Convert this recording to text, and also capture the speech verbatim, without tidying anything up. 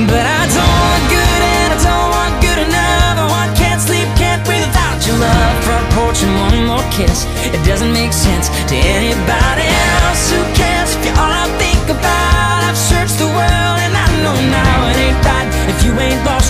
But I don't want good and I don't want good enough. Oh, I can't sleep, can't breathe without your love. Front porch and one more kiss, it doesn't make sense to anybody else. Who cares if you're all I think about? I've searched the world and I know now it ain't right if you ain't lost.